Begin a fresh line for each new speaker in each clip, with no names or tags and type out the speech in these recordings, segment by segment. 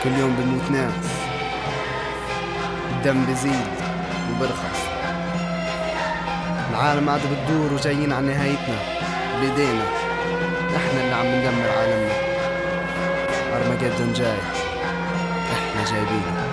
كل يوم بموت ناس، الدم بزيد وبرخص، العالم قاعدة بتدور وجايين على نهايتنا بيدينا، احنا اللي عم ندمر عالمنا. أرمجدون جاي، احنا جايبينه.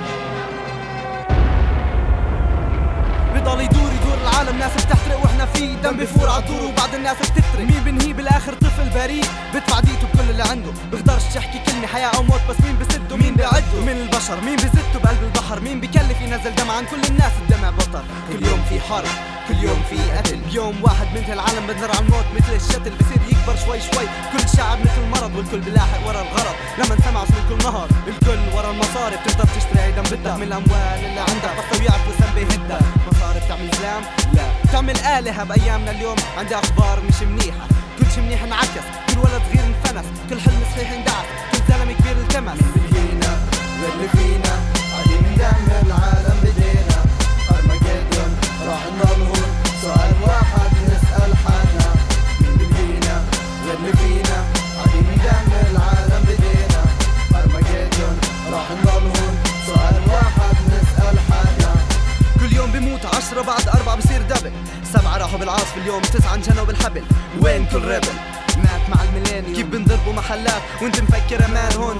بضل يدور العالم، ناس بتحترق واحنا فيه، دم بفور عالدور وبعد الناس بتفترق. مين بنهي بالاخر؟ طفل بريء بدفع ديته بكل اللي عنده، بقدرش تحكي كلمة حياة او موت، بس مين بسده مين بيعده من البشر؟ مين بزته بقلب البحر؟ مين بكلف ينزل دم عن كل الناس؟ الدمع بطر. كل يوم في حرب، كل يوم في قتل، يوم واحد من العالم بنزر على الموت مثل الشتل، بصير يكبر شوي شوي، كل شعب مثل المرض والكل بلاحق ورا الغرض. لما نسمع اسم الكل نهر، الكل ورا المصاري، بتقدر تشتري دم بدك من الاموال اللي عندك، بس لو يعرفوا سم بيهدك. مصاري بتعمل زلام؟ لا، بتعمل آلهة بأيامنا اليوم. عندها أخبار مش منيحة، كل شي منيح انعكس، كل ولد صغير انفنس، كل حلم صحيح اندعس، كل زلمة كبير التمس.
بالهينا واللي فينا قاعدين ندمر العالم بدينا. أرمجدون راح نضلهم، سؤال واحد نسأل حالنا، مين بالهينا واللي فينا قاعدين ندمر العالم بدينا. أرمجدون راح نضلهم، سؤال واحد نسأل حالنا.
كل يوم بيموت 10 بعد 4 بصير دبل، 7 راحوا بالعاصفة اليوم، 9 انجنوا بالحبل. وين كل ربل؟ مات مع الميلينيوم. كيف بنضربوا محلات وانت مفكر امان؟ هون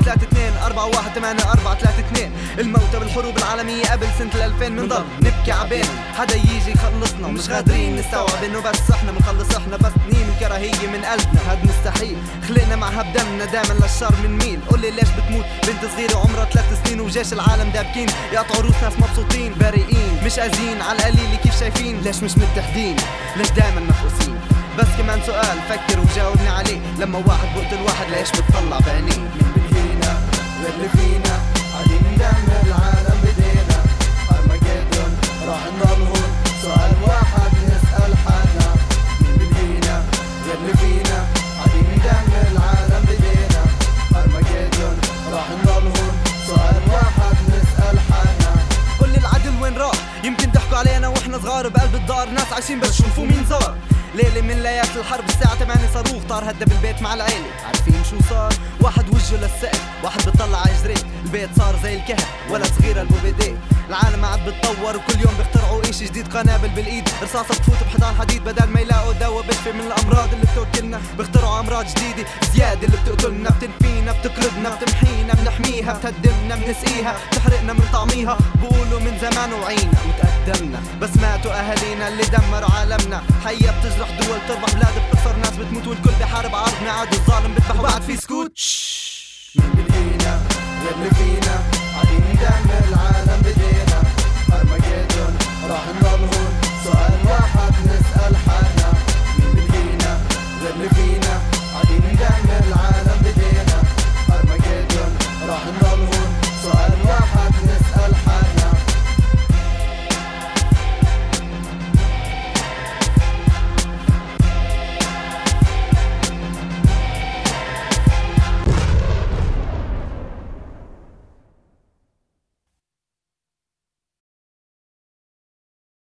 3-2-4-1-8-4-3-2. الموتى بالحروب العالمية قبل سنة 2000 منضل نبكي عبين حدا يجي يخلصنا، ومش قادرين نستوعب انه بس احنا منخلص، احنا بس نيم الكراهية من قلبنا، هاد مستحيل. خلقنا معها بدمنا دايما للشر من ميل. قولي ليش بتموت بنت صغيرة عمرها 3 سنين وجيش العالم دابكين، يقطعوا روس ناس مبسوطين بريئين مش قازين على القليل. كيف شايفين؟ ليش مش متحدين؟ ليش دايما مفقوسين؟ بس كمان سؤال فكر وجاوبني عليه، لما واحد بقتل واحد ليش بتطلع بعينيه؟
مين بالهينا واللي فينا قاعدين ندمر العالم بدينا. أرمجدون راح نضلهم، سؤال واحد نسأل حالنا، مين بالهينا واللي فينا قاعدين ندمر العالم بدينا. أرمجدون راح نضلهم، سؤال واحد نسأل حالنا.
قولي العدل وين راح؟ يمكن ضحكوا علينا واحنا صغار بقلب الدار، ناس عايشين بس شوفوا مين زار. ليلة من ليالي الحرب الساعة 8 صاروخ طار هدى بالبيت مع العيلة. عارفين شو صار؟ واحد وجهه للسقف، واحد بتطلع على جريت، البيت صار زي الكهف، ولد صغير قلبه بيديه. العالم قاعد بتطور وكل يوم بيخترعوا اشي جديد، قنابل بالايد، رصاصة بتفوت بحيطان حديد، بدل ما يلاقوا دواء بشفي من الامراض اللي بتوكلنا، بيخترعوا امراض جديدة زيادة اللي بتقتلنا، بتنفينا، بتقرضنا، بتمحينا، بنحميها، بتهدمنا، بنسقيها، بتحرقنا، بنطعميها. بقولوا من زمان وعينا وتقدمنا، بس ماتوا اهالينا اللي دمروا عالمنا. حية بتجرح دول، تربح بلاد، بتخسر ناس، بتموت والكل بحارب عرض، عاد الظالم بذبح وبعد في سكوت.
مين بالهينا واللي فينا قاعدين ندمر العالم